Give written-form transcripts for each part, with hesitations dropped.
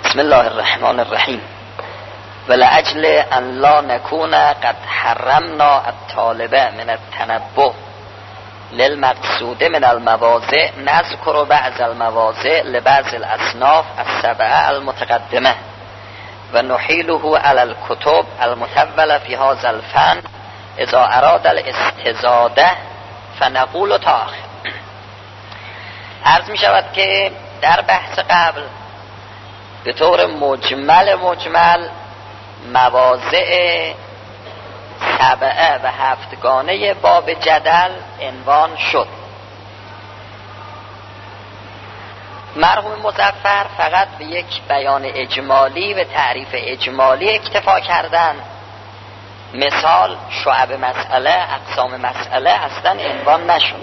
بسم الله الرحمن الرحیم. ولأجل ان لا نكون قد حرمنا الطالب من التنبه للمقصود من المواضع نذكر بعض المواضع لبعض الاصناف السبعه المتقدمه و نحيله على الكتب المتولة في هذا الفن اذا اراد الاستزاده فنقول تاخ. عرض می شود که در بحث قبل به طور مجمل مواضع سبعه و هفتگانه باب جدل عنوان شد. مرحوم مظفر فقط به یک بیان اجمالی و تعریف اجمالی اکتفا کردن. مثال، شعب مسئله، اقسام مسئله اصلا عنوان نشد.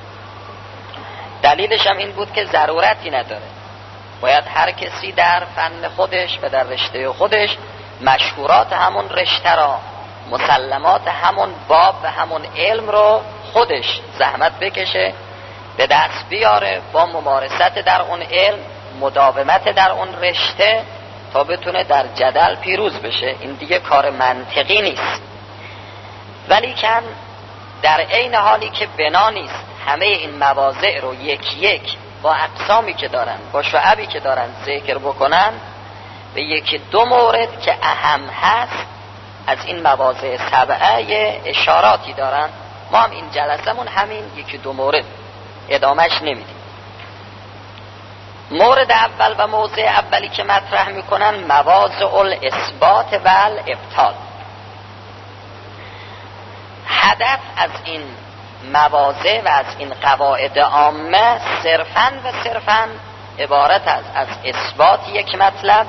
دلیلش هم این بود که ضرورتی نداره. باید هر کسی در فن خودش و در رشته خودش مشهورات همون رشته را، مسلمات همون باب و همون علم رو خودش زحمت بکشه، به دست بیاره، با ممارست در اون علم، مداومت در اون رشته، تا بتونه در جدل پیروز بشه. این دیگه کار منطقی نیست. ولیکن در عین حالی که بنا نیست همه این مواضع رو یک با اقسامی که دارن، با شعبی که دارن ذکر بکنن، به یکی دو مورد که اهم هست از این مواضع سبعه یه اشاراتی دارن. ما هم این جلسمون همین یکی دو مورد، ادامهش نمیدیم. مورد اول و موضع اولی که مطرح میکنن مواضع الاثبات و الابطال. هدف از این مواضع و از این قواعد عامه صرفاً عبارت از اثبات یک مطلب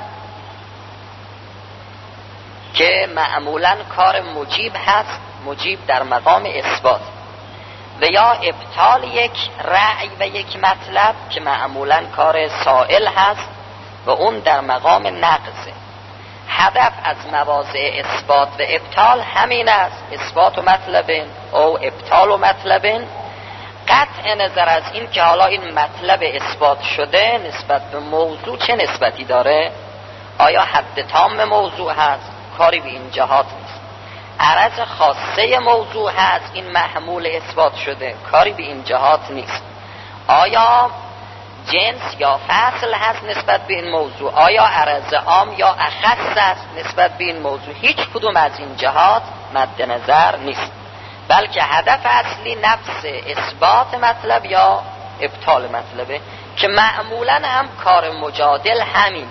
که معمولاً کار مجیب هست، مجیب در مقام اثبات، و یا ابطال یک رأی و یک مطلب که معمولاً کار سائل هست و اون در مقام نقضه. هدف از مواضع اثبات و ابطال همین است: اثبات و مطلبین او ابطال و مطلبین. قطع نظر از این که حالا این مطلب اثبات شده نسبت به موضوع چه نسبتی داره، آیا حد تام موضوع هست، کاری به این جهات نیست. عرض خاصه موضوع هست، این محمول اثبات شده، کاری به این جهات نیست. آیا جنس یا فصل هست نسبت به این موضوع، آیا عرض عام یا اخص است نسبت به این موضوع، هیچ کدوم از این جهات مد نظر نیست، بلکه هدف اصلی نفس اثبات مطلب یا ابطال مطلبه که معمولا هم کار مجادل همینه.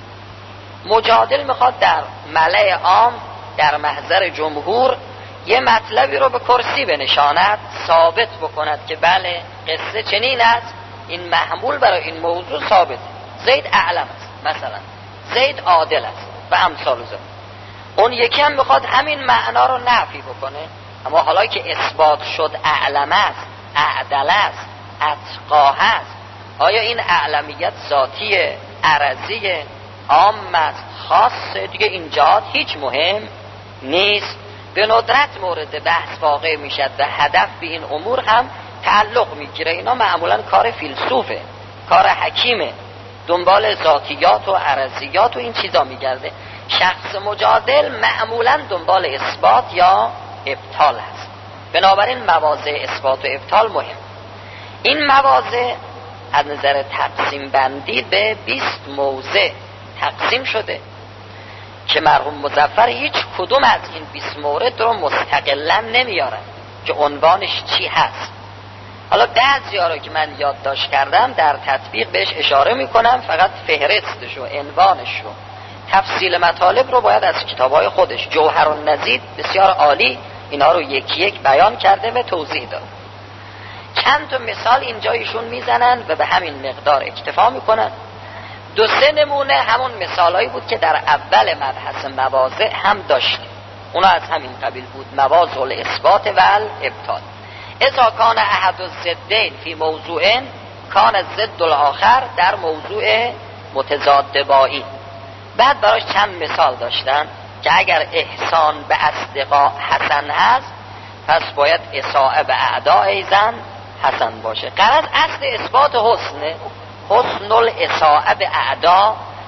مجادل میخواد در ملأ عام، در محضر جمهور، یه مطلبی رو به کرسی بنشاند، ثابت بکند که بله قصه چنین است، این محمول برای این موضوع ثابت، زید اعلم است، مثلا زید عادل است و امثال ذلک. اون یکی هم میخواد همین معنا رو نفی بکنه، اما حالا که اثبات شد اعلم است، اعدل است، اتقا است، آیا این اعلمیت ذاتی، عرضی، عام است، خاصه، دیگه این جهات هیچ مهم نیست. به ندرت مورد بحث واقع میشد و هدف به این امور هم تعلق میگیره. اینا معمولا کار فیلسوفه، کار حکیمه، دنبال ذاتیات و عرضیات و این چیزا میگرده. شخص مجادل معمولا دنبال اثبات یا ابطال هست. بنابراین مواضع اثبات و ابطال مهم. این مواضع از نظر تقسیم بندی به 20 موضع تقسیم شده که مرحوم مظفر هیچ کدوم از این 20 مورد رو مستقلا نمیارن که عنوانش چی هست. حالا بعضی‌ها رو که من یادداشت کردم در تطبیق بهش اشاره میکنم، فقط فهرستش و عنوانش و تفصیل مطالب رو باید از کتاب‌های خودش. جوهرالنضید بسیار عالی اینا رو یکی یک بیان کرده و توضیح داره. چند تا مثال اینجا ایشون میزنن و به همین مقدار اکتفا میکنن. دو سه نمونه همون مثالایی بود که در اول مبحث مواضع هم داشتیم، اونا از همین قبیل بود: مواضع الاثبات و الابطال. اذا کان احد الضدین فی موضوع کان الضد الاخر در موضوع متضاد بایی. بعد براش چند مثال داشتن که اگر احسان به اصدقاء حسن هست، پس باید اساءه به اعداء ایضا حسن باشه. غرض اصل اثبات حسن الاساءه به اعدا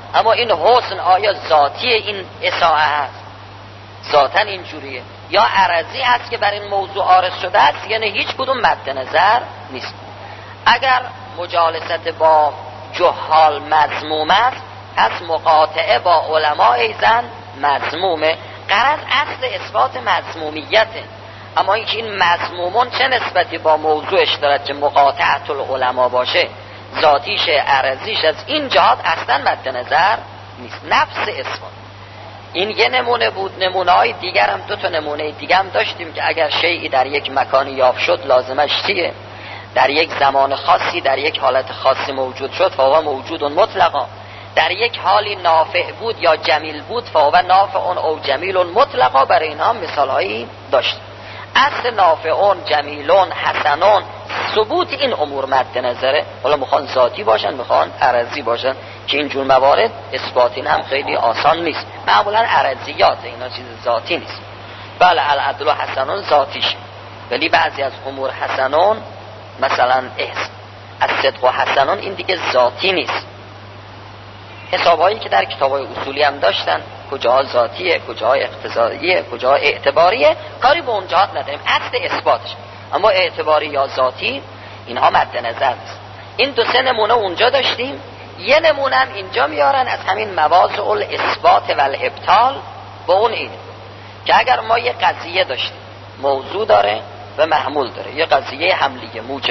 اما این حسن آیا ذاتی این اساءه هست؟ ذاتن اینجوریه یا عرضی هست که بر این موضوع عارض شده است؟ یعنی هیچ کدوم مد نظر نیست. اگر مجالست با جهال مذموم است، پس مقاطعه با علما ایضا مذمومه. غرض اصل اثبات مذمومیته، اما اینکه این مذمومون چه نسبتی با موضوعش دارد که مقاطعت العلماء باشه، ذاتیش عرضیش، از این جهات اصلا مد نظر نیست. نفس اثبات این یه نمونه بود. نمونه های دیگر هم 2 نمونه دیگر هم داشتیم که اگر شیئی در یک مکانی یافت شد لازمش چیه؟ در یک زمان خاصی در یک حالت خاصی موجود شد فهو موجود مطلقا. در یک حالی نافع بود یا جمیل بود فهو نافع او جمیل مطلقا. برای اینها مثال هایی داشت. اصل نافعون جمیلون حسنون ثبوت این امور مد نظره. حالا میخوان ذاتی باشن میخوان عرضی باشن که اینجور موارد اثبات این هم خیلی آسان نیست. معمولا عرضیات اینا چیز ذاتی نیست. بله العدل و حسنون ذاتیش، ولی بعضی از امور حسنون مثلا از صدق و حسنون این دیگه ذاتی نیست. حسابایی که در کتابای اصولی هم داشتن، کجا ذاتیه کجا اقتضاییه کجا اعتباریه، کاری به اون جهات نداریم، اصل اثباتش. اما اعتباری یا ذاتی اینها مد نظر نیست. این 2-3 نمونه اونجا داشتیم. یه نمونه هم اینجا میارن از همین مواضع الاثبات و الابطال. با اون اینه که اگر ما یه قضیه داشتیم موضوع داره و محمول داره، یه قضیه حملیه موجبه،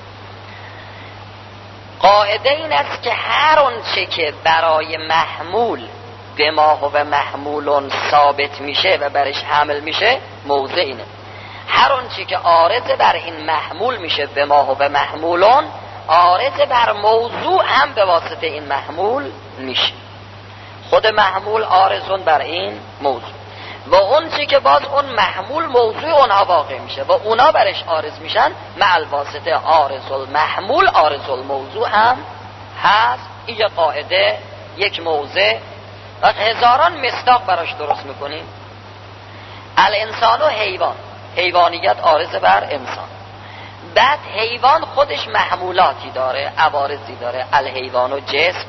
قاعده این است که هر آنچه که برای محمول به ما و محمولون ثابت میشه و برش حمل میشه موضع اینه. هر آنچه که عارض بر این محمول میشه به ما و محمولون، عارض بر موضوع هم به واسطه این محمول میشه. خود محمول عارضون بر این موضوع و اون چی که باز اون محمول موضوع اونها واقع میشه و اونا برش عارض میشن، مع الواسطه عارض المحمول عارض الموضوع هم هست. این یه قاعده، یک موضع و هزاران مصداق براش درست میکنیم. الانسان و حیوان، حیوانیت عارض بر انسان. بعد حیوان خودش محمولاتی داره، عوارضی داره. الحیوان و جسم،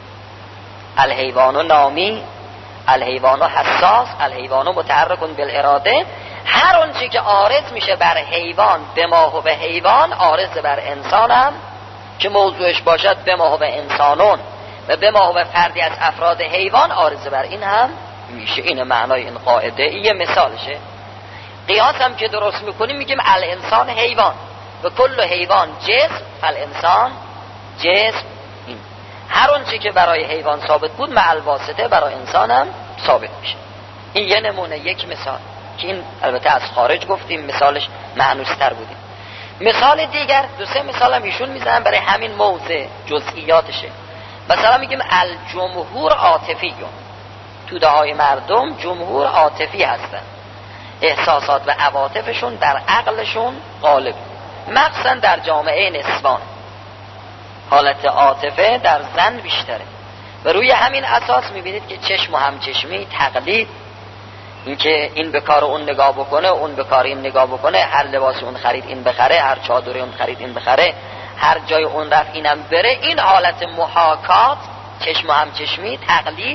الحیوان و نامی، الحیوان و حساس، الحیوان و متحرکون بالاراده. هر اونچه که عارض میشه بر حیوان به ما و به حیوان، عارض بر انسان هم که موضوعش باشد به ما و به انسانون و به ما و به فردی از افراد حیوان، عارض بر این هم میشه. این معنای این قاعده. یه مثالشه. قیاس هم که درست میکنیم میگیم الانسان حیوان و کل حیوان جسم، الانسان جسم. این هر اونچه که برای حیوان ثابت بود مع الواسطه برای انسان هم ثابت میشه. این یه نمونه، یک مثال که این البته از خارج گفتیم، مثالش معنوستر بودیم. مثال دیگر 2-3 مثال هم ایشون میزنن برای همین موضع جزئیاتشه. مثلا میگیم الجمهور عاطفیون، توده های مردم جمهور عاطفی هستن، احساسات و عواطفشون در عقلشون غالب، مخصوصا در جامعه نسوان حالت عاطفه در زن بیشتره و روی همین اساس میبینید که چشم و همچشمی، تقلید، اینکه این به کار اون نگاه بکنه، اون به کار این نگاه بکنه، هر لباس اون خرید این بخره، هر چادر اون خرید این بخره، هر جای اون رفت اینم بره. این حالت محاکات، چشم و همچشمی، تقلید،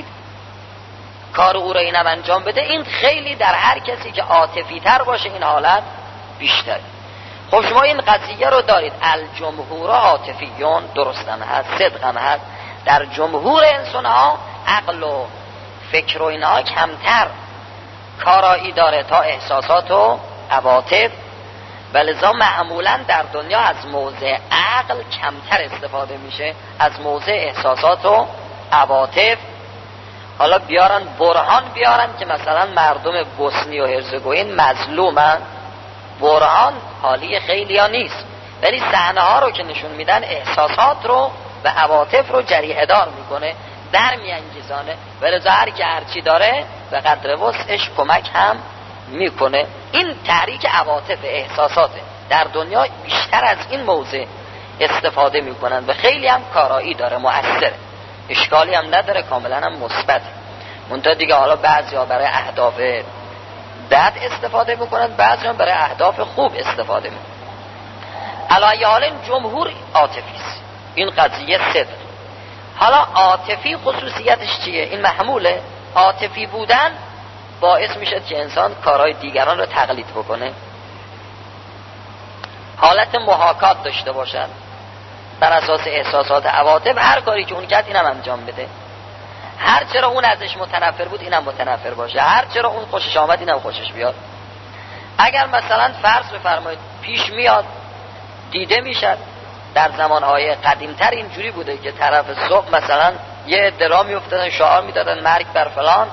کار او را اینم انجام بده، این خیلی در هر کسی که عاطفی تر باشه این حالت بیشتر. خب شما این قضیه رو دارید، الجمهور عاطفیون، درستم هست، صدقم هست. در جمهور انسان ها عقل و فکر و اینا کمتر کارایی داره تا احساسات و عواطف، ولذا معمولا در دنیا از موضع عقل کمتر استفاده میشه، از موضع احساسات و عواطف. حالا بیارن برهان بیارن که مثلا مردم بوسنی و هرزگوین مظلومن، برهان حالی خیلی ها نیست، ولی صحنه ها رو که نشون میدن احساسات رو و عواطف رو جریحه دار میکنه، در میانگیزانه، ولذا هر که هرچی داره به قدر وسعش کمک هم میکنه. این تحریک عواطف احساساته. در دنیا بیشتر از این موضع استفاده میکنن و خیلی هم کارایی داره، مؤثره، اشکالی هم نداره، کاملا هم مثبت. منتها دیگه حالا بعضی ها برای اهداف بد استفاده میکنن، بعضی هم برای اهداف خوب استفاده میکنن. علی حال جمهور عاطفی است. این قضیه صدق. حالا عاطفی خصوصیتش چیه؟ این محموله. عاطفی بودن باعث میشه که انسان کارهای دیگران رو تقلید بکنه، حالت محاکات داشته باشد، بر اساس احساسات عواطف هر کاری که اون کرد اینم انجام بده، هر چرا اون ازش متنفر بود اینم متنفر باشه، هر چرا اون خوشش آمد اینم خوشش بیاد. اگر مثلا فرض بفرمایید پیش میاد، دیده میشد در زمانهای قدیمتر اینجوری بوده که طرف صبح مثلا یه درا میافتادن شعار میدادن مرگ بر فلان،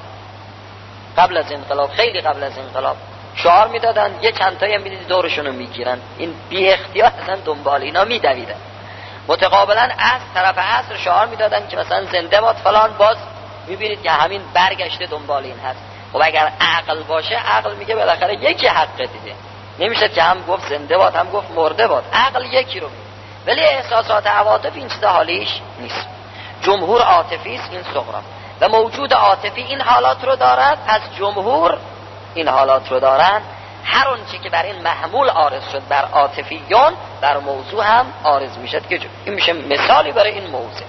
قبل از انقلاب، خیلی قبل از انقلاب شعار میدادن، یه چند تایی هم میدید دورشون رو میگیرن، این بی اختیار اصلا دنبال اینا میدویدن. متقابلا از طرف عصر شعار میدادن که مثلا زنده باد فلان، باز میبینید که همین برگشته دنبال این هست. خب اگر عقل باشه، عقل میگه بالاخره یکی حق دیده، نمیشه که هم گفت زنده باد هم گفت مرده باد، عقل یکی رو میگه. ولی احساسات عواطف این چیز حالیش نیست. جمهور عاطفی است، این صغرا، و موجود عاطفی این حالات رو دارد، پس جمهور این حالات رو دارن. هر اونچه که بر این محمول عارض شد بر عاطفیون بر موضوع هم عارض میشد که این میشه مثالی برای این موضوع.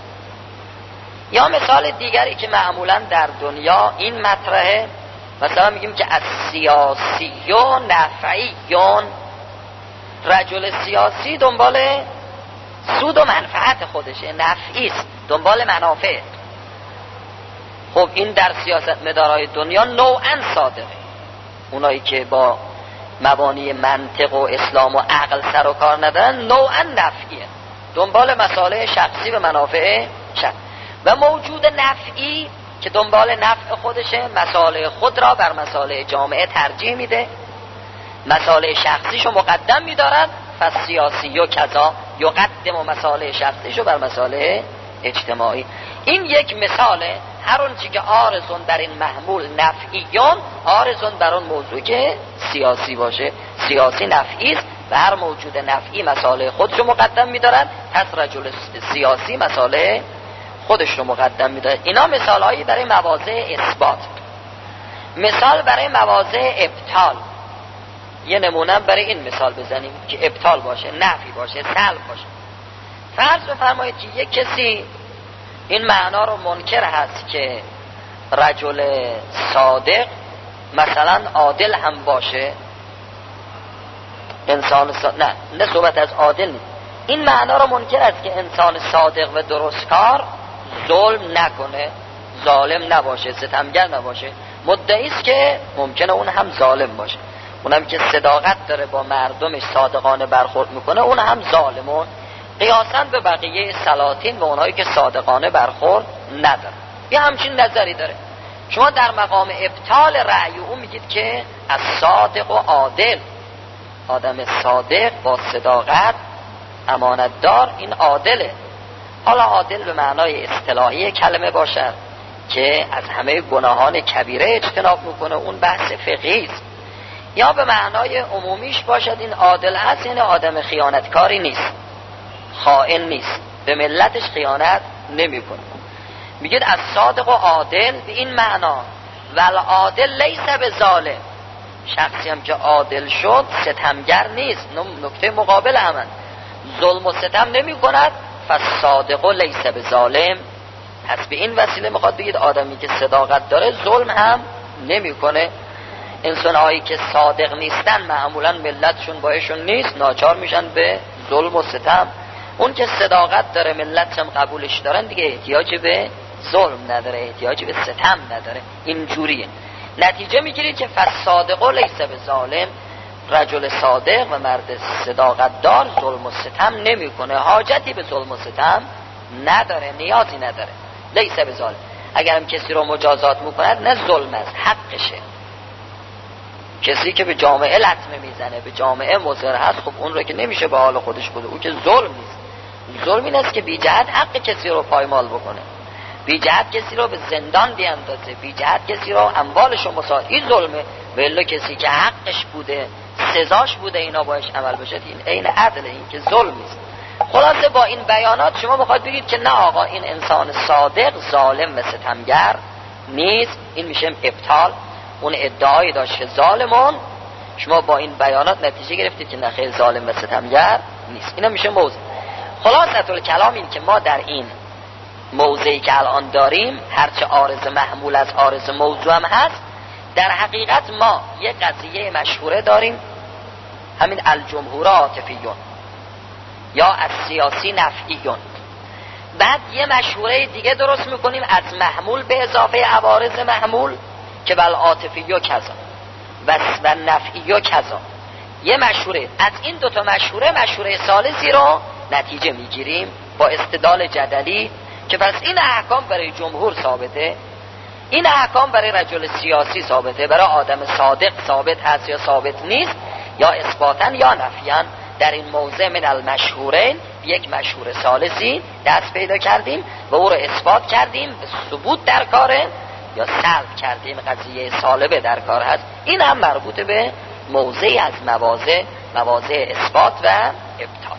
یا مثال دیگری که معمولا در دنیا این مطرحه، مثلا میگیم که از سیاسیون نفعیون، رجل سیاسی دنبال سود و منفعت خودشه، نفعی است، دنبال منافع. خب این در سیاست مدارای دنیا نوعا صادقه، اونایی که با مبانی منطق و اسلام و عقل سر و کار ندارن نوعا نفعیه، دنبال مصالح شخصی و منافع شخصی. و موجود نفعی که دنبال نفع خودشه، مصالح خود را بر مصالح جامعه ترجیح میده، مصالح شخصیشو مقدم میدارد، پس سیاسی و کذا یقدم و مصالح شخصیشو بر مصالح اجتماعی. این یک مثاله، هر اون چی که آرزون در این محمول نفعیون، آرزون بر اون موضوع که سیاسی باشه، سیاسی نفعی است و هر موجود نفعی مصالح خودشو مقدم میدارن، پس رجل سیاسی مصالح خودش رو مقدم میداره. اینا مثالهایی برای مواضع اثبات. مثال برای مواضع ابطال، یه نمونه برای این مثال بزنیم که ابطال باشه، نفی باشه، سلب باشه. فرض بفرمایید که یک کسی این معنا رو منکر هست که رجل صادق مثلا عادل هم باشه، انسان نه صحبت از عادل نیست، این معنا رو منکر است که انسان صادق و درستکار ظلم نکنه، ظالم نباشه، ستمگر نباشه. مدعی است که ممکنه اون هم ظالم باشه، اونم که صداقت داره با مردمش صادقانه برخورد میکنه اون هم ظالمون، قیاساً به بقیه سلاطین و اونهایی که صادقانه برخورد نداره. یه همچین نظری داره. شما در مقام ابطال رأی او میگید که از صادق و عادل، آدم صادق با صداقت امانتدار این عادله. حالا عادل به معنای اصطلاحی کلمه باشد که از همه گناهان کبیره اجتناب میکنه، اون بحث فقهی است، یا به معنای عمومیش باشد این عادل هست یعنی آدم خیانتکاری نیست، خائن نیست، به ملتش خیانت نمیکنه. میگید از صادق و عادل به این معنا، ول عادل لیس به ظالم، شخصی هم که عادل شد ستمگر نیست، نکته مقابل همن، ظلم و ستم نمی کند، پس صادق و لیس به ظالم. پس به این وسیله میخواد بگید آدمی که صداقت داره ظلم هم نمی کنه. انسان هایی که صادق نیستن معمولا ملتشون بایشون نیست، ناچار میشن به ظلم و ستم. اون که صداقت داره ملت هم قبولش دارن دیگه احتیاج به ظلم نداره، احتیاج به ستم نداره. این جوریه. نتیجه میگیرید که فصادق و لیس به ظالم، رجل صادق و مرد صداقت دار ظلم و ستم نمیکنه، حاجتی به ظلم و ستم نداره، نیازی نداره. لیس به ظالم، اگرم کسی رو مجازات میکند نه ظلم است، حقشه. کسی که به جامعه لطمه میزنه، به جامعه مضر هست، خب اون رو که نمیشه به حال خودش بده، او که ظلم نیست. ظلم این است که بی جهت حق کسی رو پایمال بکنه، بی جهت کسی رو به زندان بیاندازه، بی جهت کسی رو اموالش رو مساعد، این ظلمه. ولی کسی که حقش بوده، سزاش بوده اینا باش عمل بشه، این عین عدل، این که ظلم نیست. خلاصه با این بیانات شما میخواد بگید که نه آقا این انسان صادق ظالم و ستمگر نیست، این میشه ابطال. اون ادعایی داشت که ظالمون، شما با این بیانات نتیجه گرفتید که نه خیر ظالم و ستمگر نیست. اینا میشه موضوع. خلاصه الکلام این که ما در این موضعی که الان داریم، هرچه عارض محمول از عارض موضوع هم هست، در حقیقت ما یک قضیه مشهوره داریم، همین الجمهور عاطفیون یا از سیاسی نفعیون. بعد یه مشهوره دیگه درست میکنیم از محمول به اضافه عوارض محمول که بل عاطفیو کذا و نفعیو کذا. یه مشهوره از این دوتا مشهوره ثالثی رو نتیجه میگیریم با استدلال جدلی که پس این احکام برای جمهور ثابته، این احکام برای رجل سیاسی ثابته، برای آدم صادق ثابت هست یا ثابت نیست، یا اثباتن یا نفیان. در این موضع من المشهورین یک مشهور ثالثی دست پیدا کردیم و او رو اثبات کردیم به ثبوت در کاره یا سلب کردیم قضیه سالبه در کار هست. این هم مربوط به موضعی از مواضع اثبات و ابطال.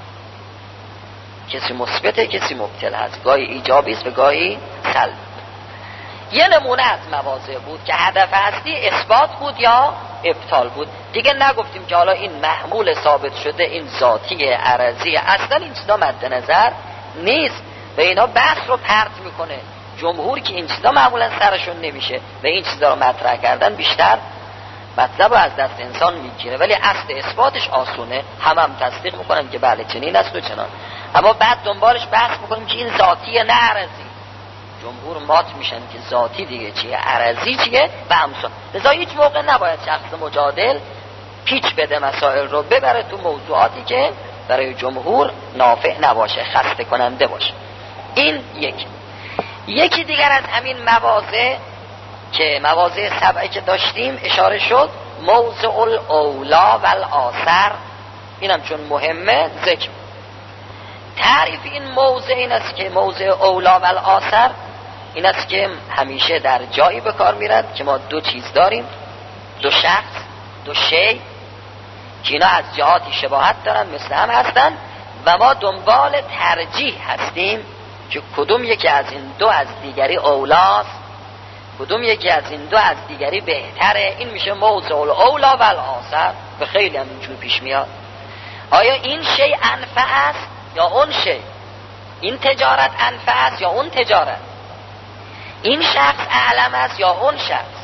کسی مثبته کسی مبطل هست، گاهی ایجابی است و گاهی سلب. یه نمونه از مواضع بود که هدف اصلی اثبات بود یا ابطال بود. دیگه نگفتیم که حالا این محمول ثابت شده، این ذاتی عرضی، اصلا این چیزا مد نظر نیست و اینا بحث رو پرت میکنه. جمهور که این چیزا معمولا سرشون نمیشه و این چیزا رو مطرح کردن بیشتر مطلب رو از دست انسان میگیره، ولی اصل اثباتش آسونه، هم تصدیق میکنن که بله چنین است و چنان، اما بعد دنبالش بحث میکنیم که این ذاتی نه عرضی. جمهور مات میشن که ذاتی دیگه چیه، عرضی چیه و همسان. لذا هیچ موقع نباید شخص مجادل پیچ بده مسائل رو ببره تو موضوعاتی که برای جمهور نافع نباشه، خسته کننده باشه. این یکی دیگر از همین مواضع که مواضع سبعی که داشتیم اشاره شد، موضع الاولا و الاثر. اینم چون مهمه ذکر. تعریف این موضع این است که موضع اولا و الاثر این است که همیشه در جایی به کار میرد که ما دو چیز داریم، دو شخص، دو شی که اینا از جهاتی شباهت دارن، مثل هم هستن و ما دنبال ترجیح هستیم که کدوم یکی از این دو از دیگری اولاست، کدوم یکی از این دو از دیگری بهتره. این میشه موضع الاولا و الاثر و خیلی هم اینجور پیش میاد. آیا این شی انفع است یا اون شی؟ این تجارت انفع است یا اون تجارت؟ این شخص اعلم است یا اون شخص؟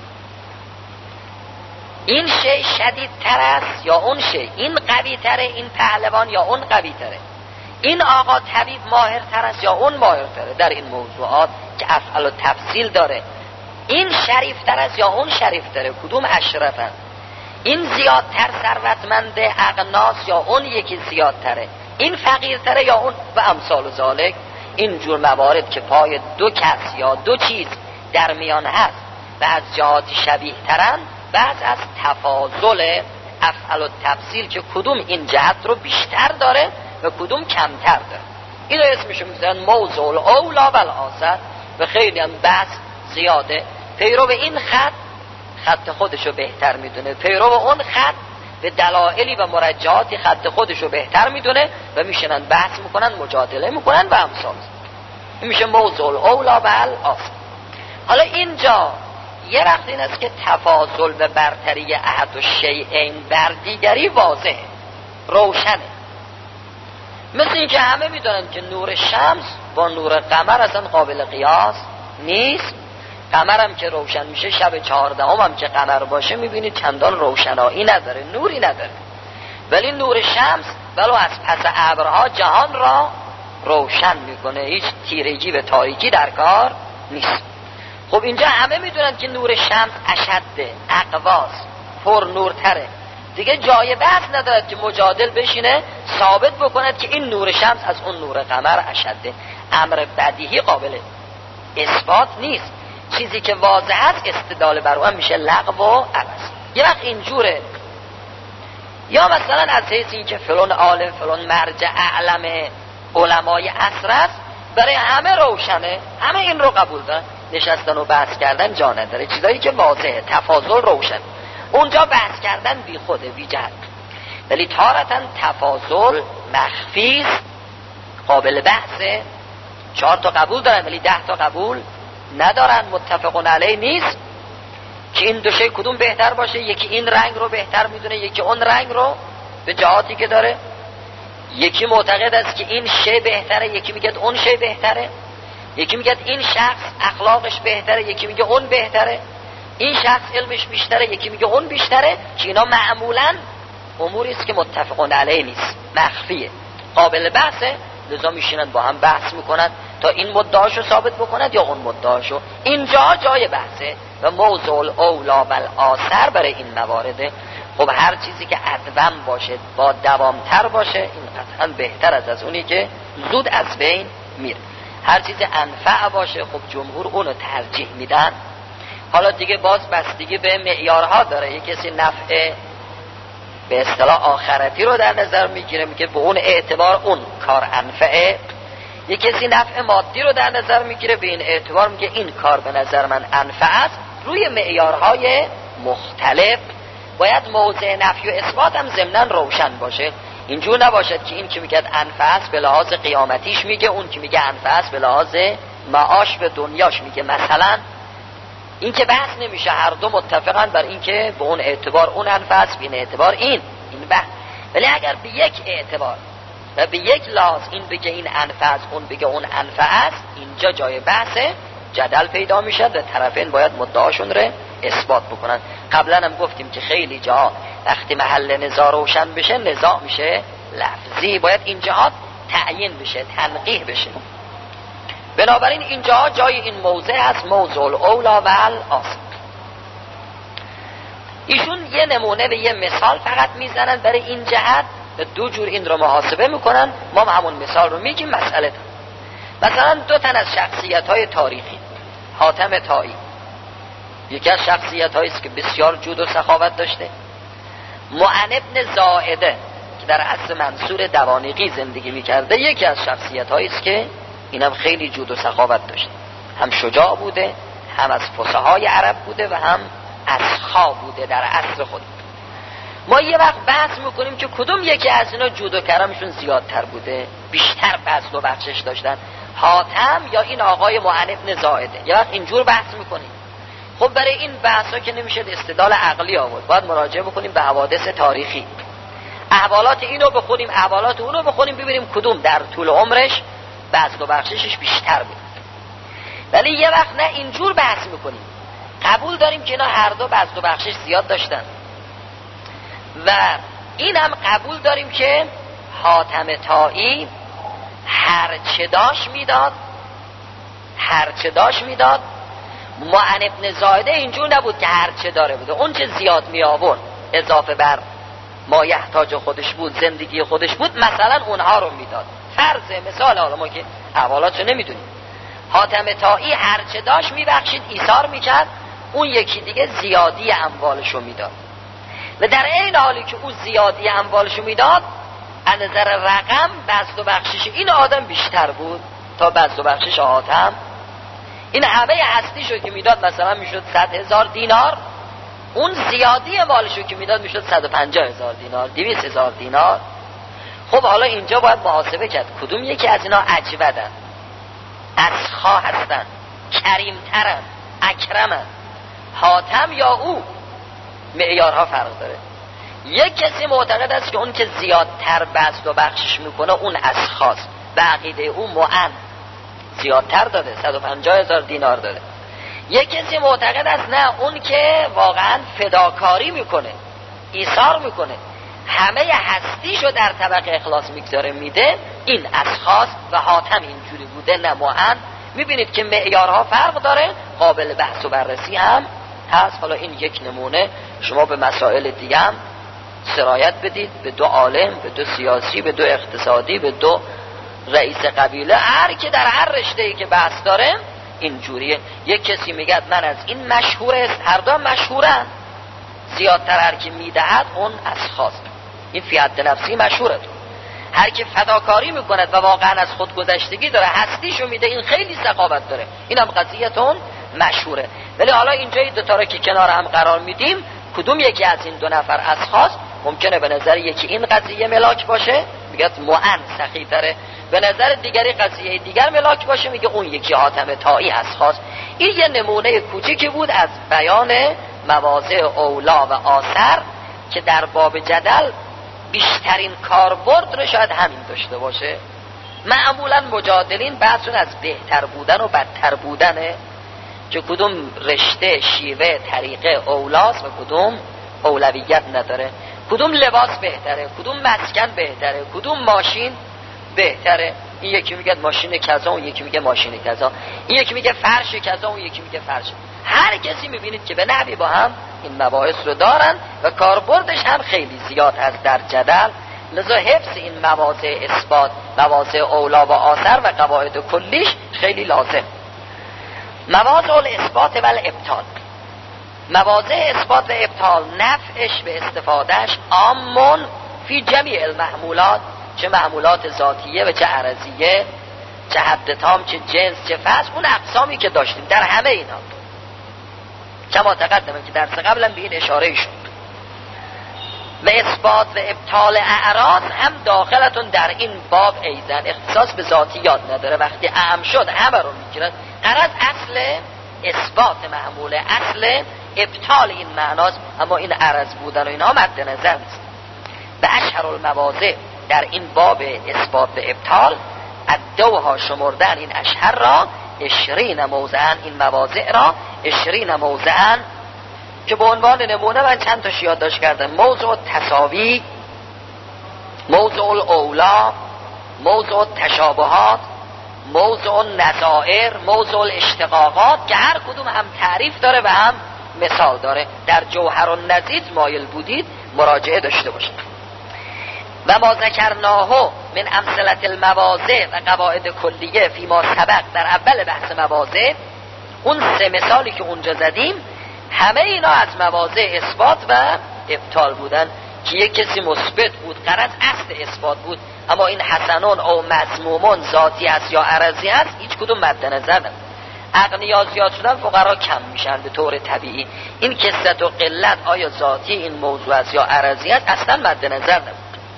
این شی شدید تر است یا اون شی؟ این قوی تره، این پهلوان یا اون قوی تره؟ این آقا طبیب ماهر تر است یا اون ماهر تره؟ در این موضوعات که افعال و تفصیل داره، این شریف تر است یا اون شریف تره؟ کدوم اشرفن؟ این زیادتر ثروتمند اغناس یا اون یکی زیادتره؟ این فقیرتره یا اون؟ و امثال و ذالک. این جور موارد که پای دو کس یا دو چیز در میان هست و از جهاتی شبیه ترن، بعد از تفاضل افعال و تفصیل که کدوم این جهت رو بیشتر داره و کدوم کمتر داره. اینو اسمشو میذارن موضع الاولا و الاثر و خیلی هم بحث زیاده. پیرو به این خط خودشو بهتر میدونه، پیرو به اون خط به دلایلی و مرجعاتی خط خودشو بهتر میدونه و میشنن بحث میکنن، مجادله میکنن و امثال. این میشه موضع الاولا و الاثر. حالا اینجا یه وقت این است که تفاضل و برتری احد و شیئین بر دیگری واضحه، روشنه. مثل این که همه میدونن که نور شمس با نور قمر اصلا قابل قیاس نیست. قمرم که روشن میشه شب 14 هم که قمر باشه میبینید چندان روشنایی نداره، نوری نداره، ولی نور شمس ولو از پس ابرها جهان را روشن میکنه، هیچ تیرگی به تاریکی در کار نیست. خب اینجا همه میدونن که نور شمس اشده، اقواس، پر نورتره، دیگه جای بحث ندارد که مجادل بشینه ثابت بکند که این نور شمس از اون نور قمر اشده. امر بدیهی قابل اثبات نیست. چیزی که واضح است استدلال بر اون میشه لغو و عبث. یه وقت اینجوره، یا مثلا از حیث این که فلان عالم فلان مرجع اعلم علمای عصر است، برای همه روشنه، همه این رو قبول دارن، نشستن و بحث کردن جا نداره. چیزایی که واضحه، تفاضل روشن، اونجا بحث کردن بی خوده، بی جهت. ولی تارتاً تفاضل مخفی است، قابل بحثه. 4 تا قبول دارن ولی 10 تا قبول ندارن، متفقون علیه نیست که این دو شی کدوم بهتر باشه. یکی این رنگ رو بهتر میدونه، یکی اون رنگ رو به جهاتی که داره. یکی معتقد است که این شی بهتره، یکی میگه اون شی بهتره. یکی میگه این شخص اخلاقش بهتره، یکی میگه اون بهتره، این شخص علمش بیشتره، یکی میگه اون بیشتره، که اینا معمولا اموری است که متفقون علیه نیست، مخفیه، قابل بحثه، لذا میشینن با هم بحث میکنن تا این مدعاشو ثابت بکنند یا اون مدعاشو. اینجا جای بحثه و موضوع الاولا و الاثر برای این موارده. خب هر چیزی که ادوم باشه، با دوامتر باشه، این قطعا بهتر از اونی که زود از بین میره. هر چیز انفع باشه، خب جمهور اونو ترجیح میدن. حالا دیگه باز بستگی به معیارها داره. یک کسی نفع به اصطلاح آخرتی رو در نظر میگیره، میگه به اون اعتبار اون کار انفعه. یک کسی نفع مادی رو در نظر میگیره، به این اعتبار میگه این کار به نظر من انفع است. روی معیارهای مختلف باید موضع نفی و اثبات هم ضمناً روشن باشه. اینجور نباشد که این که میگه انفع است به لحاظ قیامتیش میگه، اون که میگه انفع است به لحاظ معاش به دنیاش میگه. مثلا این که بحث نمیشه، هر دو متفقن بر این که به اون اعتبار اون انفع است، به این اعتبار این بحث. ولی اگر به یک اعتبار و به یک لحاظ این بگه این انفع است، اون بگه اون انفع است، اینجا جای بحثه، جدل پیدا میشه و طرفین باید مدعاشون رو اثبات بکنن. قبلا هم گفتیم که خیلی جا وقتی محل نزاع روشن بشه، نزاع میشه لفظی، باید این جهات تعیین بشه، تنقیح بشه. بنابراین اینجا جای این موضع هست، موضوع الاولا و الاثر. ایشون یه نمونه و یه مثال فقط میزنن برای این جهت، دو جور این رو محاسبه میکنن. ما همون مثال رو میگیم مسئله. مثلا دو تن از شخصیت‌های تاریخی، حاتم طایی یکی از شخصیت‌هایی است که بسیار جود و سخاوت داشته. معن ابن زائده که در عصر منصور دوانیقی زندگی میکرده، یکی از شخصیت‌هایی است که اینم خیلی جود و سخاوت داشته، هم شجاع بوده، هم از فصحای عرب بوده و هم اسخا بوده در عصر خود. ما یه وقت بحث میکنیم که کدوم یکی از اینا جود و کرمشون زیادتر بوده، بیشتر بذل و بخشش داشتن، حاتم یا این آقای معن ابن زائده. یه وقت اینجور بحث میکنیم. خب برای این بحثا که نمیشه استدلال عقلی آورد، باید مراجعه بکنیم به حوادث تاریخی، احوالات اینو بخونیم، احوالات اونو بخونیم، ببینیم کدوم در طول عمرش بذل و بخششش بیشتر بود. ولی یه وقت نه اینجور بحث میکنیم، قبول داریم که اینا هر دو بذل و بخشش زیاد داشتن و این هم قبول داریم که حاتم طایی هرچه داشت میداد. معن ابن زائده اینجور نبود که هرچه داره بوده، اون چه زیاد می آورد اضافه بر ما یحتاج خودش بود، زندگی خودش بود، مثلا اونها رو میداد. فرض مثال، حالا ما که احوالاتشو نمیدونیم، حاتم طایی هرچه داشت میبخشید، ایثار میکرد، اون یکی دیگه زیادی اموالشو میداد. و در این حالی که اون زیادی اموالشو میداد، از نظر رقم بذل و بخشش این آدم بیشتر بود تا بذل و بخشش حاتم. این همه هستیشو که میداد مثلا میشد 100,000 دینار، اون زیادی مالشو که میداد میشد 150,000 دینار، 200,000 دینار. خب حالا اینجا باید محاسبه کرد کدوم یکی از اینا اجودن، اسخا هستن، کریمترن، اکرمن، حاتم یا او؟ معیارها فرق داره. یک کسی معتقد است که اون که زیادتر بذل و بخشش میکنه اون اسخاست، به عقیده او معن زیادتر داده، 150,000 دینار داده. یک کسی معتقد است نه، اون که واقعا فداکاری میکنه، ایثار میکنه، همه هستیشو در طبق اخلاص میگذاره میده، این اسخاست و حاتم اینجوری بوده نه معن. میبینید که معیارها فرق داره، قابل بحث و بررسی هم هست. حالا این یک نمونه، شما به مسائل دیگه هم سرایت بدید، به دو عالم، به دو سیاسی، به دو اقتصادی، به دو رئیس قبیله، هر که در هر رشته‌ای که بحث داره اینجوریه. یک کسی میگه من از این مشهور است، هر دو مشهورن، زیادتر هر که میدهد اون اسخاست، این فی حد نفسی مشهوره. هر که فداکاری میکند و واقعا از خود گذشتگی داره، هستیشو میده، این خیلی سخاوت داره، اینم قضیه‌تون مشهوره. ولی حالا اینجا دو تا رو که کنار هم قرار میدیم، کدوم یکی از این دو نفر اسخاست؟ ممکنه به نظر یکی این قضیه ملاک باشه، میگه معن سخی تره، به نظر دیگری قضیه دیگر ملاک باشه، میگه اون یکی حاتم طایی اسخاست. این یه نمونه کوچیکی بود از بیان مواضع اولا و آثر که در باب جدل بیشترین کاربرد رو شاید همین داشته باشه. معمولا مجادلین بحثون از بهتر بودن و بدتر بودنه، که کدوم رشته، شیوه، طریقه اولاست و کدوم اولویت نداره، کدوم لباس بهتره، کدوم مسکن بهتره، کدوم ماشین بهتره. این یکی میگه ماشین کذا، اون یکی میگه ماشین کذا، این یکی میگه فرش کذا، اون یکی میگه فرش. هر کسی میبینید که به نحوی با هم این مباحث رو دارن و کاربردش هم خیلی زیاد هست در جدل. لذا حفظ این مواضع اثبات، مواضع اولا و آثر و قواعد کلیش خیلی لازم. مواضع الاثبات و الابطال، مواضع اثبات و ابطال نفعش به استفادهش عامون فی جمیع المحمولات، چه محمولات ذاتیه و چه عرضیه، چه حد تام، چه جنس، چه فصل، اون اقسامی که داشتیم در همه اینا، کما تقدمه که درس قبلا به این اشاره شد. و اثبات و ابطال اعراض هم داخلتون در این باب ایزن، اختصاص به ذاتیات نداره، وقتی اعم شد همه رو میگیرن. قرار اصل اثبات محموله، اصل ابطال این معناست، اما این عرض بودن و اینها مد نظر نیست. به اشهر المواضع در این باب اثبات و ابطال الدوها شمردن این اشهر را 20 موضعن، این مواضع را 20 موضعن، که به عنوان نمونه من چند تا یادداشت کردم: موضوع تساوی، موضوع الاولا، موضوع تشابهات، موضوع نظائر، موضوع اشتقاقات، که هر کدوم هم تعریف داره و هم مثال داره. در جوهر النظیر مایل بودید مراجعه داشته باشید. و ما ذکرناه من امثله المواضع و قواعد کلیه فی ما سبق، در اول بحث مواضع اون 3 مثالی که اونجا زدیم همه اینا از مواضع اثبات و ابطال بودن، که یک کسی مثبت بود غرض اصل اثبات بود، اما این حسنون او مذمومون ذاتی است یا عرضی است هیچ کدوم مد نظر نداره. اغنیا زیاد شدن فقرا کم میشن به طور طبیعی. این کثرت و قلت آیا ذاتی این موضوع است یا عرضی است اصلا مد نظر نداره.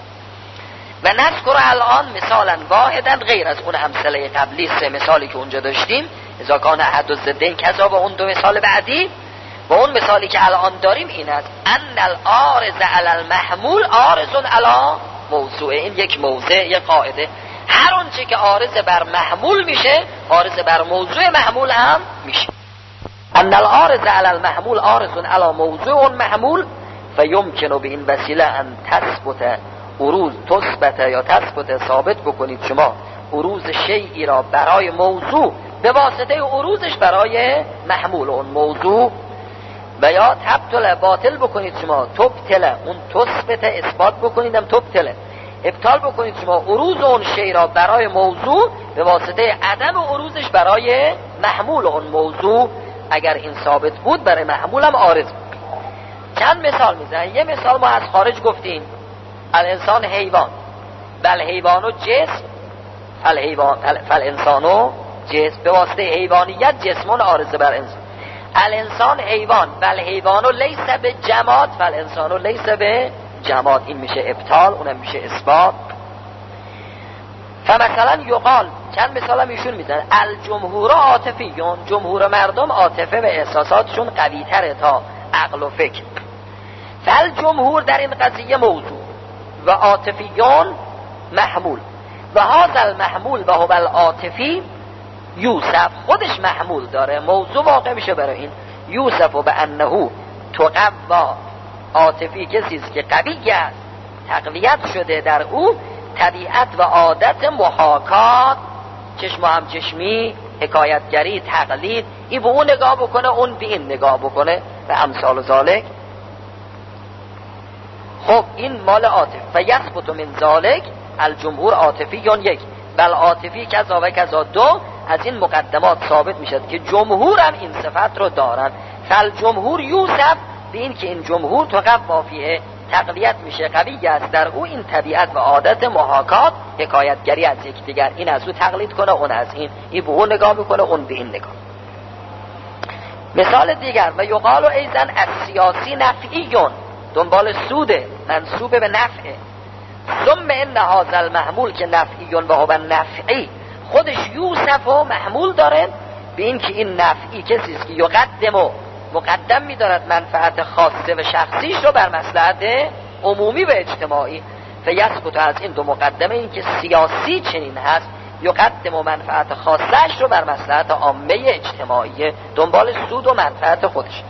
و نذکر الان مثالا واحدا غیر از اون امثله قبلی 3 مثالی که اونجا داشتیم، اذا کان احد الضدین کذا، و اون 2 مثال بعدی. و اون مثالی که الان داریم این است: ان العارض علی المحمول عارض علی موضوع. این یک موضع، یک قاعده، هر اونچه که عارض بر محمول میشه عارض بر موضوع محمول هم میشه. ان العارض علی المحمول عارض علی موضوع محمول فیمکن به این وسیله ان تثبت عروض تثبت یا تثبت ثابت بکنید شما عروض شیئی را برای موضوع به واسطه عروضش برای محمول اون موضوع، و یا تبطل باطل بکنید شما تبطل اون تثبت اثبات بکنیدم تبطل ابطال بکنید شما عروض اون شیء را برای موضوع به واسطه عدم عروضش برای محمول اون موضوع. اگر این ثابت بود برای محمولم عارض بود. چند مثال میزنن. یه مثال ما از خارج گفتیم: الانسان حیوان، بل حیوانو جسم، فالانسانو جسم، به واسطه حیوانیت جسمون عارضه بر انسان. الانسان حیوان، بل حیوانو لیس به جماد، فالانسانو لیس به جماد. این میشه ابطال، اونم میشه اثبات. فمثلا یقال، چند مثال هم ایشون میزنه: الجمهور عاطفیون، جمهور مردم عاطفه و احساساتشون قوی تره تا عقل و فکر. فالجمهور در این قضیه موضوع و عاطفیون محمول، و هذا المحمول و هو العاطفی یوسف، خودش محمول داره، موضوع واقع میشه برای این. یوسف و به انه تقوا، عاطفی کسی است که قوی است، تقویت شده در او طبیعت و عادت محاکات، چشم و همچشمی، حکایتگری، تقلید، این به اون نگاه بکنه اون به این نگاه بکنه و امثال ذالک. خب این مال عاطفی. و یثبت من ذالک الجمهور عاطفیون یک، بل عاطفی کذا و کذا دو. از این مقدمات ثابت میشد که جمهور هم این صفت رو دارن. فالجمهور یوسف، به این که این جمهور تقوا فیه، تقویت میشه، قوی است در او این طبیعت و عادت محاکات، حکایتگری از یکدیگر، این از او تقلید کنه اون از این به اون نگاه میکنه اون به این نگاه. مثال دیگر: و یقال ایضا السیاسی نفعیون، دنبال سوده، منسوب به نفعه. ثم ان هذا المحمول که نفعیون و هو نفعی، خودش یوسف و محمول داره به این که این نفعی کسی است که یقدم، مقدم می‌دارد منفعت خاصه و شخصیش رو بر مصلحت عمومی و اجتماعی. فیثبت از این دو مقدمه این که سیاسی چنین هست یقدم و منفعت خاصش رو بر مصلحت عامه اجتماعی، دنبال سود و منفعت خودش.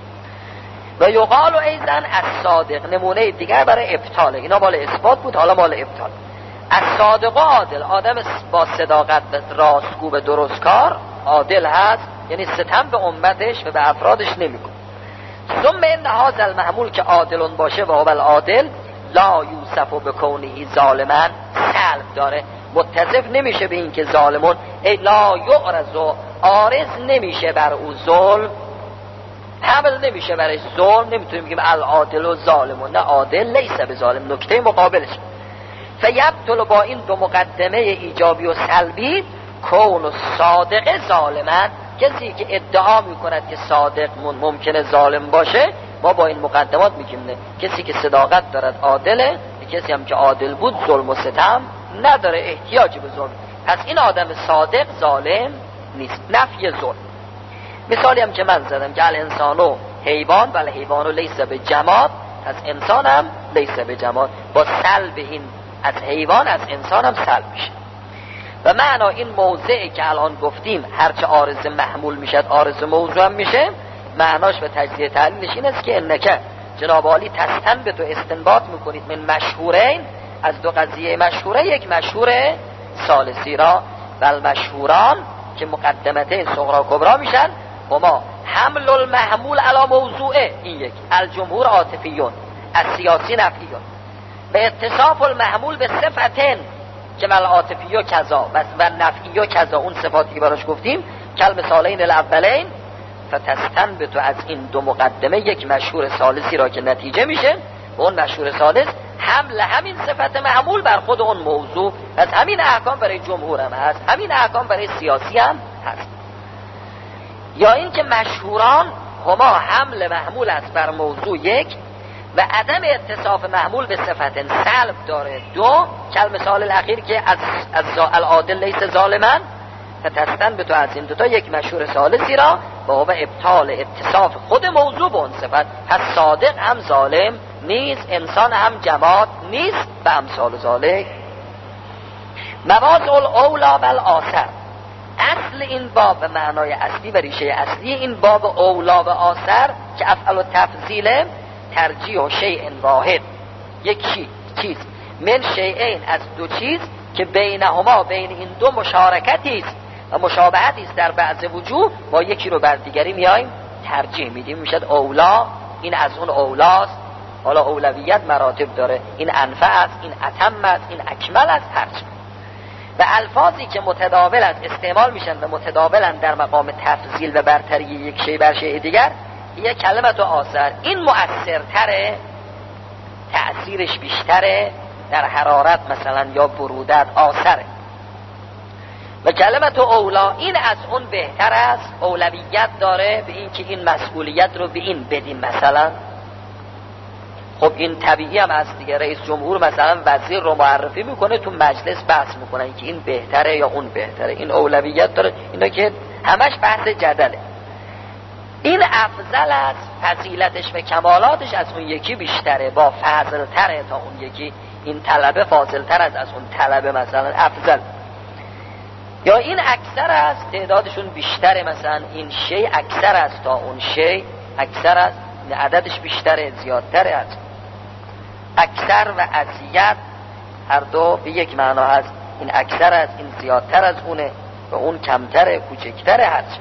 و یقال و ایضا الصادق، نمونه دیگر برای ابطاله. اینا مال اثبات بود، حالا مال ابطال. الصادق عادل، آدم با صداقت راستگو به درستکار عادل هست، یعنی ستم به امتش و به افرادش نمیکنه. ثم ان هذا المحمول که عادلون باشه و هو العادل لا یوصف بکونه ظالما، سلب داره، متصف نمیشه به این که ظالمون، ای لا یعرض و عارض نمیشه بر او ظلم، حمل نمیشه برش ظلم، نمیتونیم بگیم العادل و ظالمون، نه، عادل لیس به ظالم، نکته مقابلش. فیبطل با این دو مقدمه ایجابی و سلبی کون و صادق ظالمن، کسی که ادعا میکند که صادق ممکنه ظالم باشه، ما با این مقدمات میگیم نه، کسی که صداقت دارد عادله، کسی هم که عادل بود ظلم و ستم نداره، احتیاجی به ظلم، پس این آدم صادق ظالم نیست. نفی ظلم، مثالی هم که من زدم که الانسانو حیوان بل حیوانو لیس به جماد، از انسان هم لیس به جماد، با سلب این از حیوان از انسان هم سلب میشه. و معنا این موضعی که الان گفتیم هرچه عارض محمول میشد عارض موضوع هم میشه، معناش و تجزیه تعلیلش این است که انکه جناب عالی تستن به تو استنباط میکنید من مشهورین، از دو قضیه مشهوره، یک مشهور ثالثی را و المشهوران که مقدمته صغرا کبرا میشن، و ما حمل المحمول علی موضوعه، این یک الجمهور عاطفیون السیاسی نفیون، به اتصاف المحمول به صفتن که مل عاطفی و کذا و نفعی و کذا، اون صفاتی که براش گفتیم کل مثالین الاولین، فتستن به تو از این دو مقدمه یک مشهور ثالثی را که نتیجه میشه و اون مشهور ثالث حمل همین صفت محمول بر خود اون موضوع، از همین احکام برای جمهور هم هست، همین احکام برای سیاسی هم هست. یا این که مشهوران هما حمل محمول است بر موضوع یک و عدم اتصاف محمول به صفت سلب داره دو، کل مثال الاخیر که از العادل لیس ظالمن، فتستن به تو از این دوتا یک مشهور ثالثی را و هو ابطال اتصاف خود موضوع به اون صفت، پس صادق هم ظالم نیست، انسان هم جماد نیست و امثال ذالک. مواضع الاولا و الاثر، اصل این باب و معنای اصلی و ریشه اصلی این باب اولا و آثر که افعل و تفضیل ترجیح و شیء واحد، یک چیز من شیئین از دو چیز که بینهما بین این دو مشارکتی است و مشابهتی است در بعض وجوه، ما یکی رو بر دیگری میایم ترجیح میدیم، میشد اولا، این از اون اولاست. حالا اولویت مراتب داره، این انفع است، این اتم است، این اکمل است، هرچی. و الفاظی که متداول است استعمال میشن و متداولن در مقام تفضیل و برتری یک شی بر شی دیگر، یک کلمت و آثر، این مؤثرتره، تأثیرش بیشتره در حرارت مثلا یا برودت آثره. و کلمت اولا، این از اون بهتر است، اولویت داره به این که این مسئولیت رو به این بدیم مثلا. خب این طبیعی هم هست دیگه، رئیس جمهور مثلا وزیر رو معرفی میکنه، تو مجلس بحث میکنن که این بهتره یا اون بهتره، این اولویت داره، اینا که همش بحث جدله. این افضل است، فضیلتش و کمالاتش از اون یکی بیشتره، با فضل تره تا اون یکی، این طلبه فاضل تر از اون طلبه مثلا افضل. یا این اکثر است، تعدادشون بیشتره، مثلا این شی اکثر است تا اون شی اکثر است، عددش بیشتره زیادتره است. اکثر و اذیت هر دو به یک معنا هست، این اکثر است، این زیادتر از اونه و اون کمتره کوچکتره هست.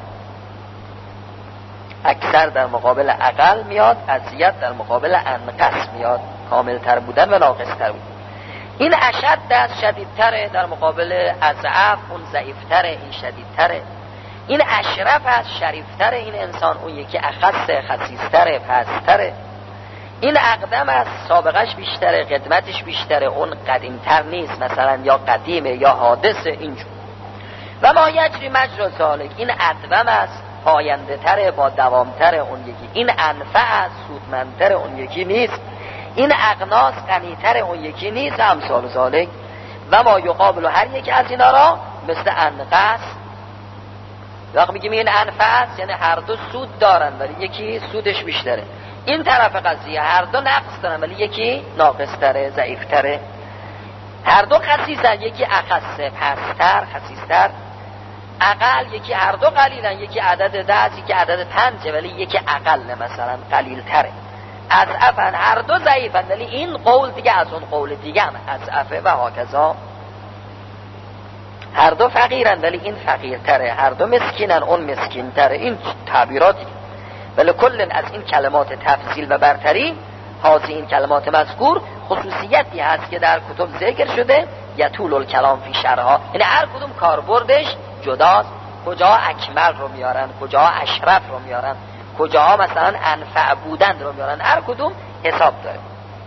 اکثر در مقابل اقل میاد، اذیت در مقابل انقص میاد، کاملتر بودن و ناقصتر بودن. این اشد است، شدیدتره، در مقابل اضعف اون ضعیفتره، این شدیدتره. این اشرف است، شریفتره، این انسان، اون یکی اخص، خسیستره، پستره. این اقدم است، سابقش بیشتره، قدمتش بیشتره، اون قدیمتر نیست مثلا، یا قدیمه یا حادثه اینجور. و ما یجری مجرا ذالک، این ادوم است، پاینده تره، با دوامتره اون یکی. این انفع است، سودمندتره، اون یکی نیست. این اغناس، غنیتره، اون یکی نیست، امثال ذالک. و ما یقابل، هر یک از اینا را مثل انقص. وقت میگیم این انفع است یعنی هر دو سود دارن ولی یکی سودش بیشتره. این طرف قضیه هر دو نقص دارن ولی یکی ناقص تره، ضعیف تره. هر دو خسیسن، یکی اخصه پستر خسیستر، اقل یکی هر دو قلیلن، یکی عدد 10 یکی عدد 5 ولی یکی اقل مثلا قلیل تره. اضعفن هر دو ضعیفن ولی این قول دیگه از اون قول دیگه هم اضعفه و هاکذا. هر دو فقیرن ولی این فقیرتره، هر دو مسکینن اون مسکینتره. این تعبیراتی ولی کل از این کلمات تفضیل و برتری، حاضر این کلمات مذکور خصوصیتی هست که در کتب ذکر شده، یطول الکلام فی شرها، یعنی هر کدوم کاربردش جداست. کجا اکمل رو میارن، کجا اشرف رو میارن، کجا مثلا انفع بودن رو میارن، هر کدوم حساب داره.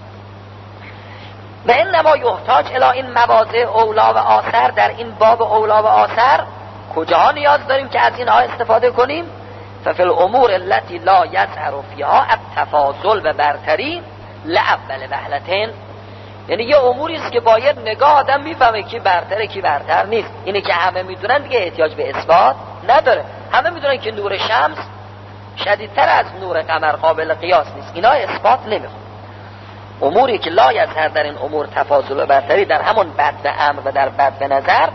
و انما یحتاج الی این مواضع اولا و آثر، در این باب اولا و آثر کجا نیاز داریم که از اینها استفاده کنیم؟ ففی الامور التي لا یظهر فیها التفاضل و برتری لاول وهلتین، یعنی یه اموری است که باید نگاه آدم میفهمه کی برتره کی برتر نیست. اینه که همه میدونن دیگه احتیاج به اثبات نداره. همه میدونن که نور شمس شدیدتر از نور قمر، قابل قیاس نیست. اینا اثبات نمیخواد. اموری که لا یظهر در این امور تفاضل و برتری، در همون بد امر و در بد نظر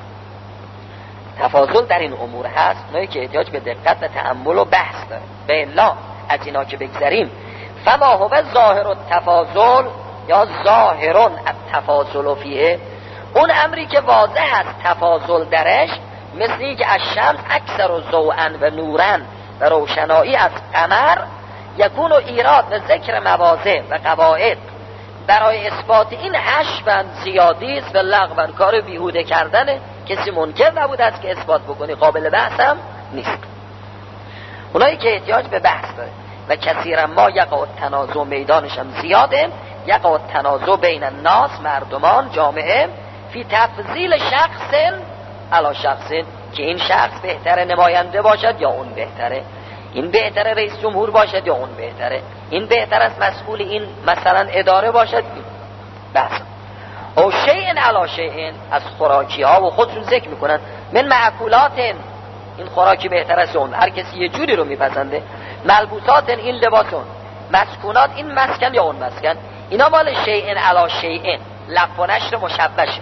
تفاضل در این امور هست، اونایی که احتیاج به دقت و تأمل و بحث داره. به الا از اینا که بگذریم، فما هو ظاهر التفاضل یا ظاهرون التفاضل فیه، اون امری که واضح است تفاضل درش، مثل این که از شمس اکثر و ضوءا و نورا و روشنایی از قمر، یکون و ایراد و ذکر مواضع و قواعد برای اثبات این حشبن زیادی است و لغون، کار بیهوده کردنه. کسی منکر نبود است که اثبات بکنی، قابل بحث هم نیست. اونایی که احتیاج به بحث داره و کثیرا ما یقع التنازع، میدانش هم زیاده، یقع التنازع بین الناس، مردمان جامعه، فی تفضیل شخص علی شخص، که این شخص بهتره نماینده باشد یا اون بهتره، این بهتره رئیس جمهور باشد یا اون بهتره، این بهتر است مسئول این مثلا اداره باشد. بحث او شیء علی شیء، از خوراکی ها و خودشون ذکر میکنن، من معکولات، این خوراکی بهتر است اون، هر کسی یه جوری رو میپسنده، ملبوسات، این لباسون، مسکونات، این مسکن یا اون مسکن، اینا مال شیء علی شیء، لف و نشر مشبشه.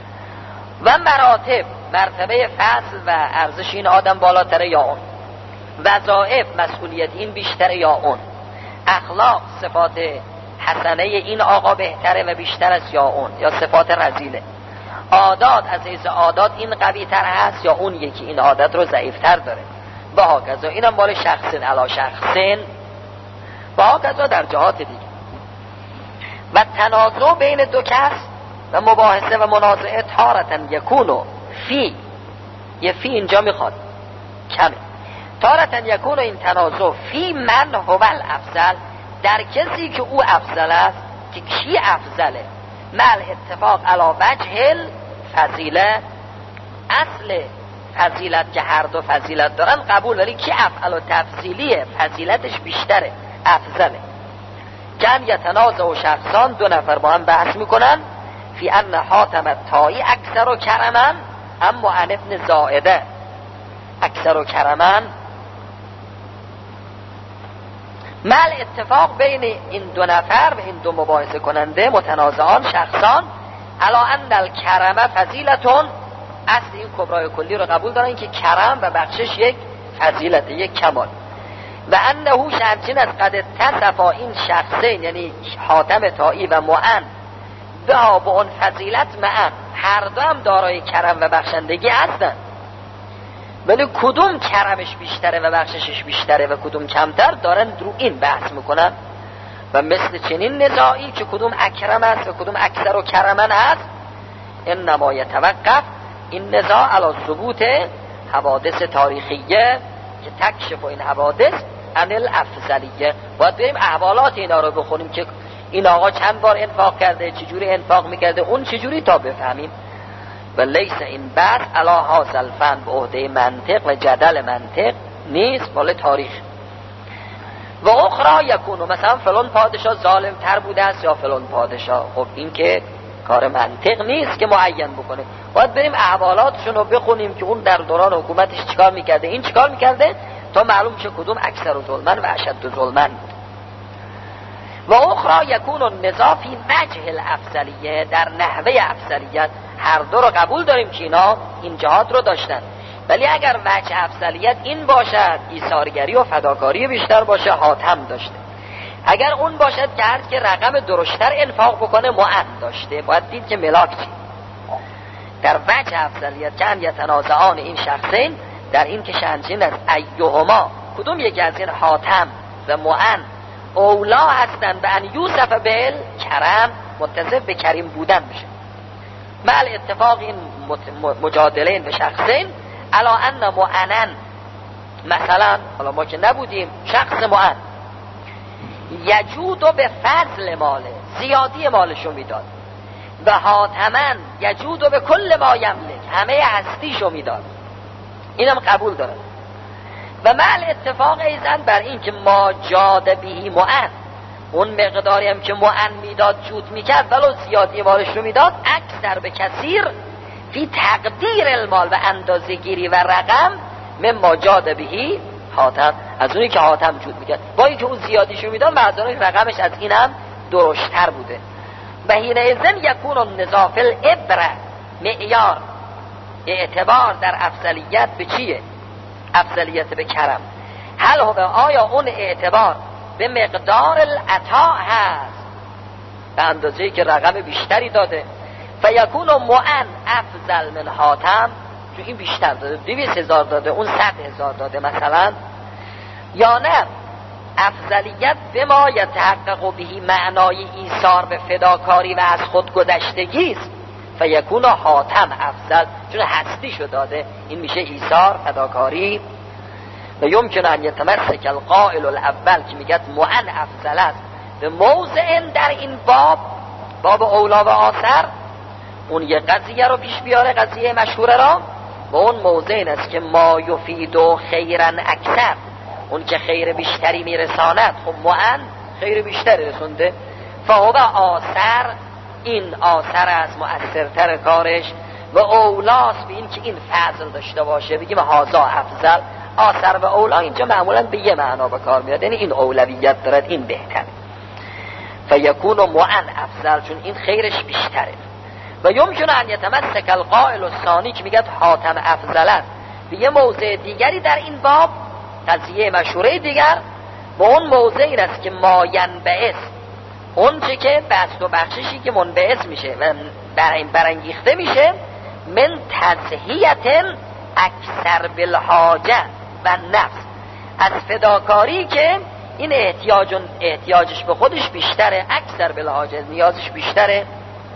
و مراتب، مرتبه فضل و ارزش این آدم بالاتره یا اون، وظایف مسئولیت این بیشتره یا اون، اخلاق صفات حسنه این آقا بهتره و بیشتر است یا اون، یا صفات رذیله، عادات از حیث عادات این قوی تر هست یا اون یکی این عادت رو ضعیف تر داره. با هاکذا اینم مال شخصین علی شخصین، با هاکذا در جهات دیگه. و تنازع بین دو کس و مباحثه و منازعه تارتن یکونو فی، یه فی اینجا میخواد کمه، تارتن یکونو این تنازع فی من هو الافضل، در کسی که او افضل است. که کی افضله؟ مل اتفاق علی وجه الفضیله، اصل فضیلت که هر دو فضیلت دارن قبول، ولی کی افعل و تفضیلیه فضیلتش بیشتره، افضله. کن یتنازع و شخصان، دو نفر با هم بحث میکنن، فی ان حاتم الطائی اکثر و کرمن اما عن ابن زائده اکثر و کرمن، مل اتفاق بین این دو نفر و این دو مباحثه کننده متنازعان شخصان، علا ان الکرم فضیلتون، اصل این کبرای کلی رو قبول دارن که کرم و بخشش یک فضیلته، یک کمال. و انه شمچین از قد تصفا این شخصین، یعنی حاتم طائی و معن، به اون فضیلت معن، هر دو هم دارای کرم و بخشندگی هستن، ولی کدوم کرمش بیشتره و بخششش بیشتره و کدوم کمتر، دارن رو این بحث میکنن. و مثل چنین نزاعی که کدوم اکرم است و کدوم اکثر و کرمن است، انما یتوقف این نزاع علی ثبوت حوادث تاریخیه که تکشف این حوادث عن الافضلیه. باید بریم احوالات اینا رو بخونیم که این آقا چند بار انفاق کرده، چجوری انفاق میکرده، اون چجوری، تا بفهمیم. و لیس این بحث علی هذا الفن، به عهده منطق و جدل منطق نیست، مال تاریخ. و اخرى یکونو، مثلا فلان پادشاه ظالم تر بوده است یا فلان پادشاه، خب این که کار منطق نیست که معین بکنه. باید بریم احوالاتشون رو بخونیم که اون در دوران حکومتش چیکار میکرده، این چیکار میکرده، تا معلوم شه کدوم اکثر ظلمن و اشد ظلمن بود. و اخرى یکون النزاع فی وجه الافضلیه، در نحوه افضلیت. هر دو رو قبول داریم که اینا این جهات رو داشتن، ولی اگر وجه افضلیت این باشد ایثارگری و فداکاری بیشتر باشه، حاتم داشته. اگر اون باشد که هر که رقم درشتر انفاق بکنه، معن داشته. باید دید که ملاک چی در وجه افضلیت که ان یتنازعان این شخصین، در این که شنجین از ایهما، کدوم یکی از این حاتم و معن اولا هستند به ان یوسف بل کرم، متصف به کریم بودن میشه. مع اتفاق این مجادلین به شخصین علا ان معنن، مثلا حالا ما که نبودیم، شخص معن یجود به فضل ماله، زیادی مالشو میداد، و حاتمن یجود به کل ما یملک، همه هستیشو میداد. اینم قبول داره. و مع اتفاق ایزن بر این که ما جاد بهی معن، اون مقداری هم که معن میداد جود میکرد ولو زیادی مالش رو میداد، اکثر به کثیر فی تقدیر المال و اندازه گیری و رقم مما جاد بهی حاتم، از اونی که حاتم جود میکرد، با اینکه اون زیادیشو میداد معذرت رقمش از اینم درشتر بوده. و حین ازن یکون النزاع فی الابره، معیار اعتبار در افضلیت به چیه؟ افضلیت به کرم. هل هو، آیا اون اعتبار به مقدار العطا هست، به اندازه‌ای که رقم بیشتری داده، فیکون معن افضل من حاتم، چون این بیشتر داده، 200,000 داده، اون 100,000 داده مثلا، یا نه افضلیت به ما یتحقق بهی معنای ایثار به فداکاری و از خودگذشتگی است، فیکون حاتم افضل، چون هستیشو داده، این میشه ایثار فداکاری. و یمکن ان یتمسک القائل الاول که میگه معن افضل است به موضع در این باب اولا و آثر، اون یه قضیه رو پیش بیاره، قضیه مشهوره را، و اون موضع این است که ما یفید و خیرن اکثر، اون که خیر بیشتری میرساند، خب معن خیر بیشتری رسونده، فهو آثر، این آثر از مؤثرتر کارش، و اولاست به این که این فضل داشته باشه، بگیم هازا افضل. آثر و اولا اینجا معمولا به یه معنا به کار میاد، یعنی این اولویت دارد، این بهتره. فیکون معن افضل، چون این خیرش بیشتره. و یمکن ان یتمسک القائل الثانی که میگه حاتم افضل است به یه موضع دیگری در این باب، قضیه مشهوره دیگر، و اون موضع این است که ما ینبعث، اون چه که بست و بخششی که منبعث میشه و برانگیخته میشه، من تضحیت اکثر بالحاجه و نفس، از فداکاری که این احتیاجش به خودش بیشتره، اکثر بالحاجه، نیازش بیشتره،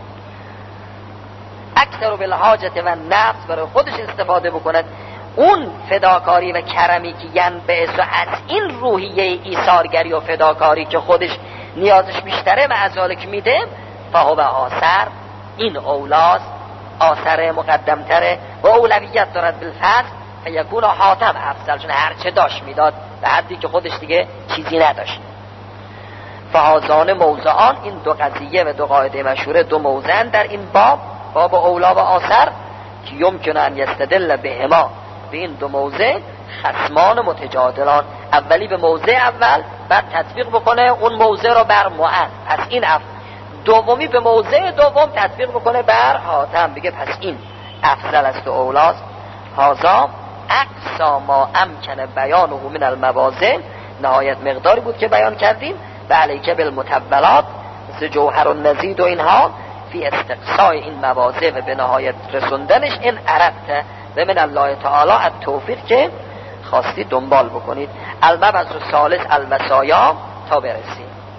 اکثر بالحاجه و نفس، برای خودش استفاده بکند. اون فداکاری و کرمی که ینبعث و از این روحیه ایثارگری و فداکاری که خودش نیازش بیشتره و ازالک میده، فهو آثر، این اولاست، آثر مقدمتره و اولویت دارد بالفضل، فیکون حاتم افضل، چون هرچه داشت میداد به حدی که خودش دیگه چیزی نداشت. فهازان موضعان، این دو قضیه و دو قاعده مشهوره، دو موضعن در این باب اولا و آثر، که یمکن ان یستدل بهما، به این دو موضع خصمان متجادلان، اولی به موضع اول بعد تطبیق بکنه اون موضع رو بر معن، پس این دومی به موضع دوم تطبیق بکنه بر حاتم، بگه پس این افضل است و اولاست. هازا اقصا ما امکن بیانه من المواضع، نهایت مقداری بود که بیان کردیم، و علیک بالمتولات مثل جوهر و نزید و اینها، فی استقصای این مواضع و به نهایت رسوندنش، این اردت و من الله تعالی التوفیق که خواستی دنبال بکنید. المبحث الثالث الوصایا، تا برسیم.